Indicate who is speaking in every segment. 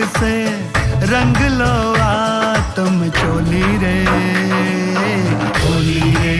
Speaker 1: से रंग लो आत्म चोली रे। होली रे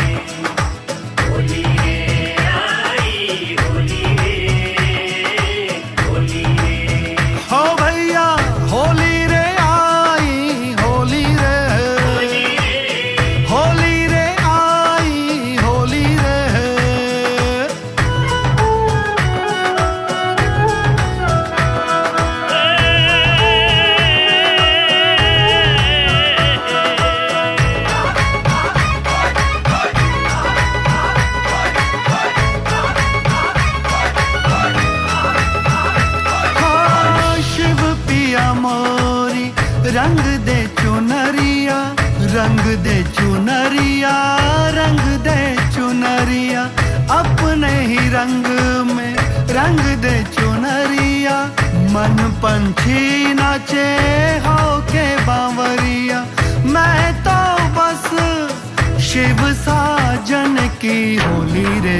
Speaker 1: रंग दे चुनरिया, रंग दे चुनरिया, रंग दे चुनरिया, अपने ही रंग में रंग दे चुनरिया। मन पंछी नाचे हो के बावरिया, मैं तो बस शिव साजन की होली रे।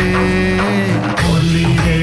Speaker 1: होली रे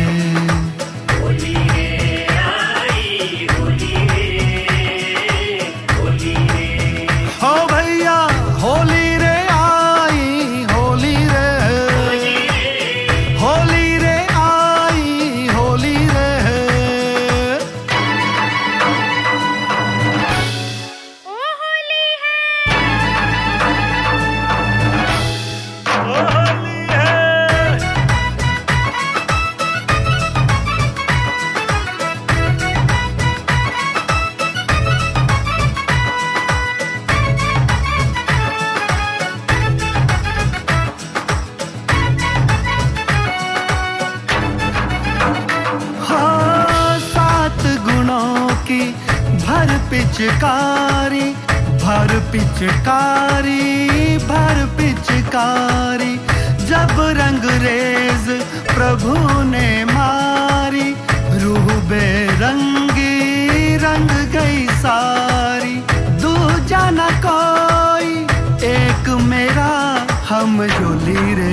Speaker 1: भर पिचकारी, भर पिचकारी, भर पिचकारी, जब रंग रेज प्रभु ने मारी, रूह बेरंगी रंग गई सारी। दूजा न कोई एक मेरा हम जोली रे।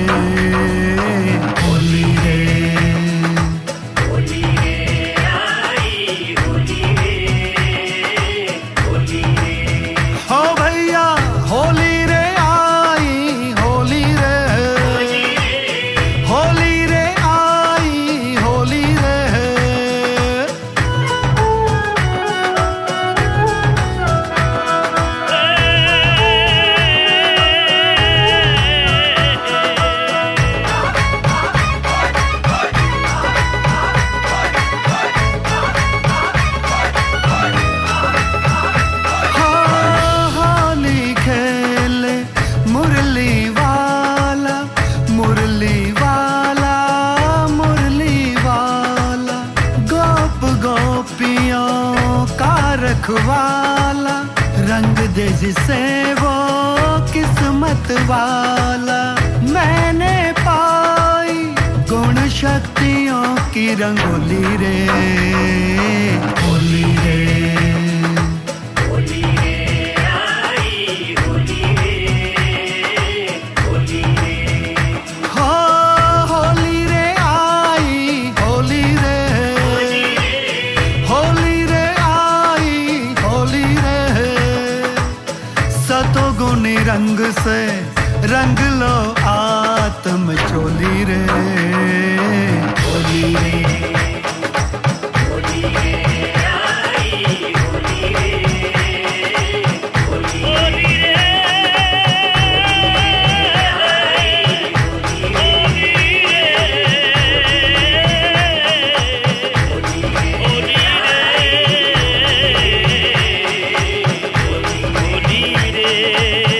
Speaker 1: होली रे रखवाला, रंग दे जिसे वो किस्मत वाला। मैंने पाई गुण शक्तियों की रंगोली रे। होली रे रंग से रंग लो आत्म चोली रे। होली रे
Speaker 2: होली रे